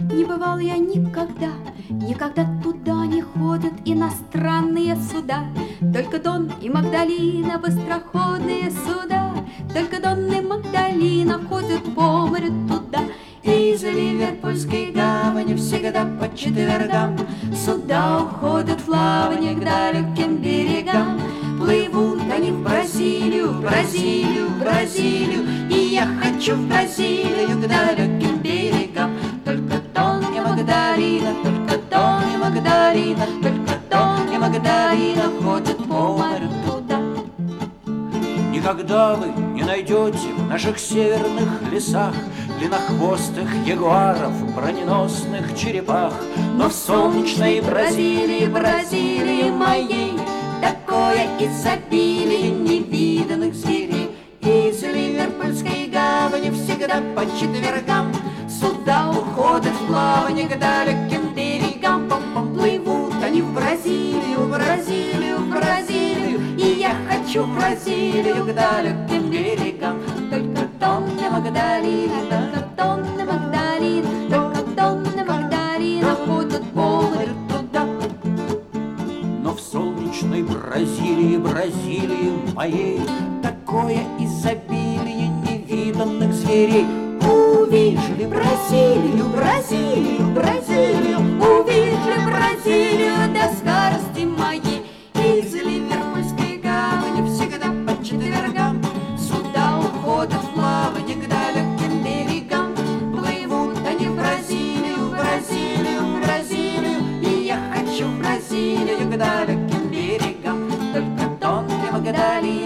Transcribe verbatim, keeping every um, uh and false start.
Не бывал я никогда, никогда туда не ходят иностранные суда. Только Дон и Магдалина, быстроходные суда. Только Дон и Магдалина ходят по морю туда. Из Ливерпульской гавани всегда по четвергам суда уходят в плавание к далеким берегам. Плывут они в Бразилию, в Бразилию, в Бразилию, и я хочу в Бразилию к далеким берегам. Только Дон и Магдалина, только Дон и Магдалина, только Дон и Магдалина ходят по морю туда. Никогда вы не найдете в наших северных лесах длиннохвостых ягуаров, броненосных черепах. Но в солнечной Бразилии, Бразилии моей такое изобилие невиданных зверей. Из Ливерпульской гавани всегда по четвергам суда уходят в плавание к далеким берегам. Плывут они в Бразилию, в Бразилию, в Бразилию, и я хочу в Бразилию к далеким берегам. Только Дон и Магдалина, только Дон и Магдалина, только Дон и Магдалина ходят по морю туда. Но в солнечной Бразилии, Бразилии моей такое изобилие невиданных зверей. Увижу Бразилию, Бразилию, Бразилию, увижу Бразилию до скорости моей. Из Ливерпульской гавани всегда по четвергам суда уходят в плавание к далеким берегам. Плывут они в Бразилию, в Бразилию, в Бразилию, и я хочу в Бразилию к далеким берегам. Только Дон и Магдалина,